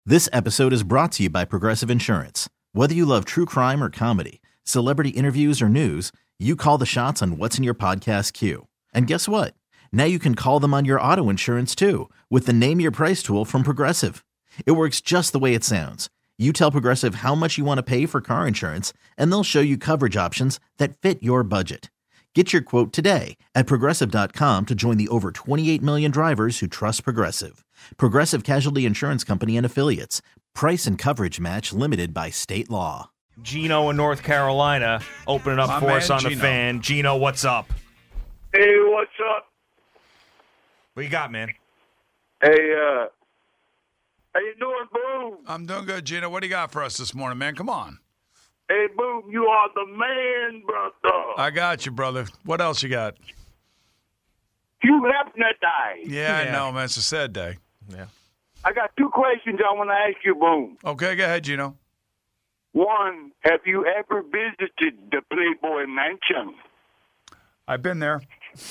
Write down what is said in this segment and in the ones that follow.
This episode is brought to you by Progressive Insurance. Whether you love true crime or comedy, celebrity interviews or news, you call the shots on what's in your podcast queue. And guess what? Now you can call them on your auto insurance too with the Name Your Price tool from Progressive. It works just the way it sounds. You tell Progressive how much you want to pay for car insurance, and they'll show you coverage options that fit your budget. Get your quote today at Progressive.com to join the over 28 million drivers who trust Progressive. Progressive Casualty Insurance Company and Affiliates. Price and coverage match limited by state law. Gino in North Carolina opening up for us on the Fan. Gino, what's up? Hey, what's up? What you got, man? Hey, how you doing, Boom? I'm doing good, Gino. What do you got for us this morning, man? Come on. Hey, Boom, you are the man, brother. I got you, brother. What else you got? Hugh Hefner died. Yeah, I know, man. It's a sad day. Yeah. I got two questions I want to ask you, Boom. Okay, go ahead, Gino. One, have you ever visited the Playboy Mansion? I've been there.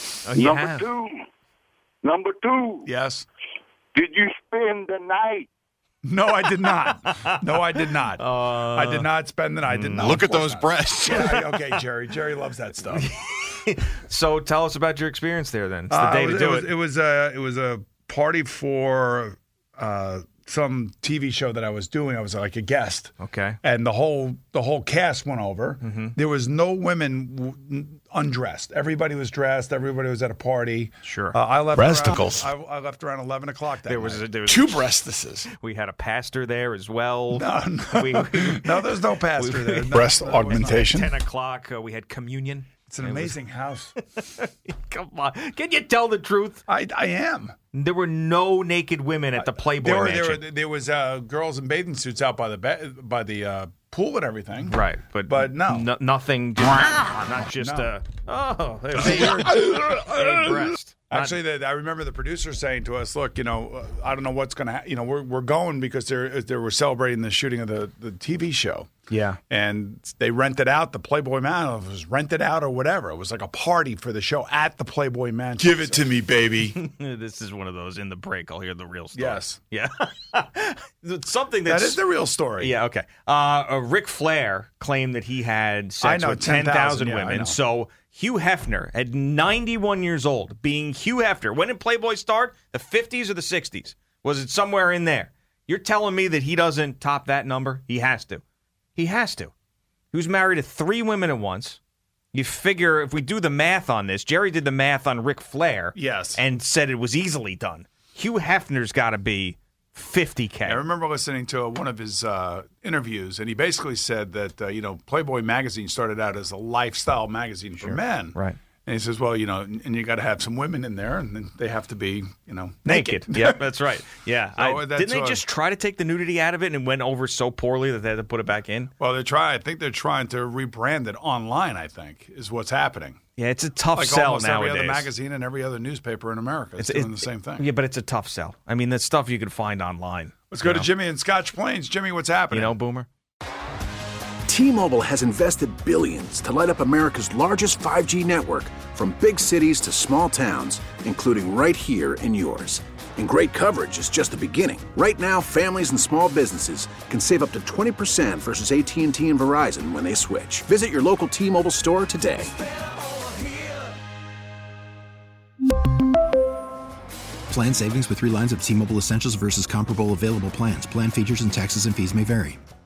Number two. Yes. Did you spend the night? No, I did not. I did not spend the night. I did not. Look at those breasts. Yeah, okay, Jerry. Jerry loves that stuff. So tell us about your experience there then. It's the day to do it. It was a party for some TV show that I was doing. I was like a guest. Okay. And the whole cast went over. Mm-hmm. There was no women undressed. Everybody was dressed. Everybody was at a party. Sure. I left Breasticles. I left around 11 o'clock that There was night. Two breastises. We had a pastor there as well. No, there's no pastor there. No, Breast no, augmentation. 10 o'clock, we had communion. It's an amazing house. Come on. Can you tell the truth? I am. There were no naked women at the Playboy Mansion. There was girls in bathing suits out by the pool and everything. Right, but no. Nothing. Not just No. a breast. Actually, I remember the producer saying to us, "Look, I don't know what's going to happen. We're going because they were celebrating the shooting of the TV show. Yeah, and they rented out the Playboy Mansion. It was rented out or whatever. It was like a party for the show at the Playboy Mansion. Give it to me, baby." This is one of those in the break. I'll hear the real story. Yes. Yeah. Something that is the real story. Yeah. Okay. Ric Flair claimed that he had sex with 10,000 women. So Hugh Hefner, at 91 years old, being Hugh Hefner, when did Playboy start? The 50s or the 60s? Was it somewhere in there? You're telling me that he doesn't top that number? He has to. He has to. He was married to 3 women at once. You figure if we do the math on this, Jerry did the math on Ric Flair. Yes. And said it was easily done. Hugh Hefner's got to be 50K. I remember listening to one of his interviews, and he basically said that, Playboy magazine started out as a lifestyle magazine for men. Right. And he says, well, and you got to have some women in there, and then they have to be, naked. Yeah, that's right. Yeah. So didn't they just try to take the nudity out of it and it went over so poorly that they had to put it back in? Well, I think they're trying to rebrand it online, I think, is what's happening. Yeah, it's a tough like sell almost nowadays. Every other magazine and every other newspaper in America is doing the same thing. Yeah, but it's a tough sell. I mean, that's stuff you can find online. Let's go to Jimmy in Scotch Plains. Jimmy, what's happening? Boomer? T-Mobile has invested billions to light up America's largest 5G network, from big cities to small towns, including right here in yours. And great coverage is just the beginning. Right now, families and small businesses can save up to 20% versus AT&T and Verizon when they switch. Visit your local T-Mobile store today. Plan savings with 3 lines of T-Mobile Essentials versus comparable available plans. Plan features and taxes and fees may vary.